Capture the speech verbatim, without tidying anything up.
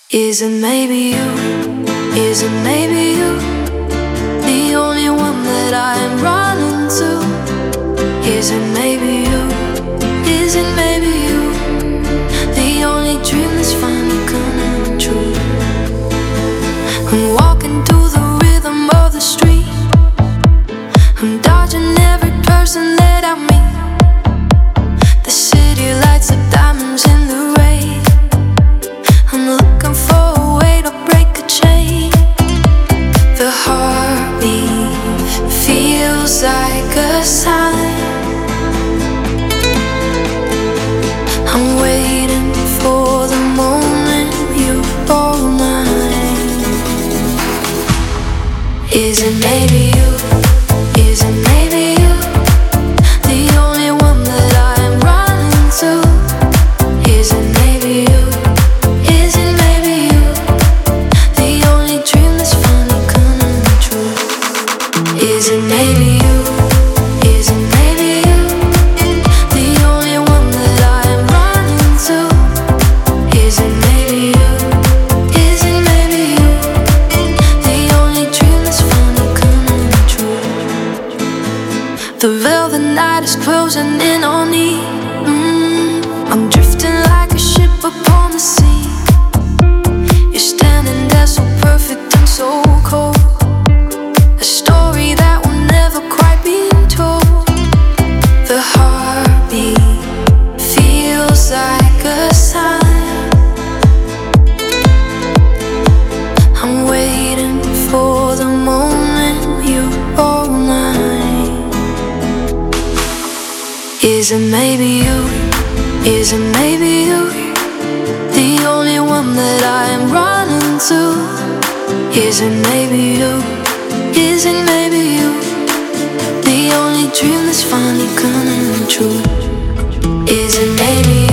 Is it maybe you? Is it maybe you? The only one that I am running to. Is it maybe you? Is it maybe you? The only dream that's finally coming true. I'm walking to the rhythm of the street. I'm dodging every person that I meet. The city lights up diamonds in the rain. I'm looking for a way to break a chain. The heartbeat feels like a sign. I'm waiting for the moment you hold mine. Is it maybe you? Is it maybe you? The only one that I am running to. Is it maybe you? Is it maybe you? The only dream that's finally coming true. Is it maybe you? Is it maybe you? The only one that I am running to. Is it maybe you? Is it maybe you? The only dream that's finally coming true. The velvet night is closing in on me. mm, I'm drifting like a ship upon the sea. You're standing there so perfect and so cold. A story that will never quite be told. The heartbeat feels like a sign. I'm waiting for the moment you hold mine. Is it maybe you? Is it maybe you? The only one that I am running to. Is it maybe you? Is it maybe you? The only dream that's finally coming true. Is it maybe you?